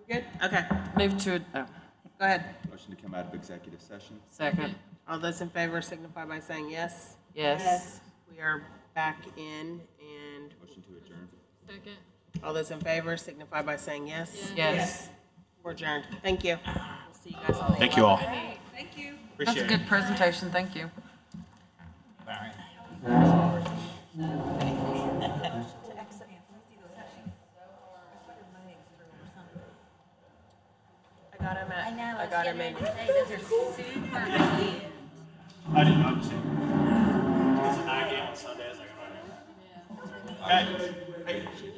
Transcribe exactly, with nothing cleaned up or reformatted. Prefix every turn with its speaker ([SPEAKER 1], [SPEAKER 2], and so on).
[SPEAKER 1] Good? Okay,
[SPEAKER 2] Move to, oh,
[SPEAKER 1] go ahead.
[SPEAKER 3] Motion to come out of executive session.
[SPEAKER 2] second.
[SPEAKER 1] All those in favor signify by saying yes.
[SPEAKER 2] Yes.
[SPEAKER 1] We are back in, and
[SPEAKER 3] Motion to adjourn.
[SPEAKER 4] Second.
[SPEAKER 1] all those in favor signify by saying yes.
[SPEAKER 2] Yes.
[SPEAKER 1] We're adjourned. Thank you. We'll see you guys on the
[SPEAKER 5] Thank you all.
[SPEAKER 4] Thank you.
[SPEAKER 2] That's a
[SPEAKER 5] Appreciate it.
[SPEAKER 2] good presentation, thank you.
[SPEAKER 1] I got him at,
[SPEAKER 6] I know,
[SPEAKER 1] I got him in.
[SPEAKER 6] Hey, those are super cute.
[SPEAKER 5] I didn't notice it. It's a night game on Sunday. I was like, I don't know. Okay. Hey.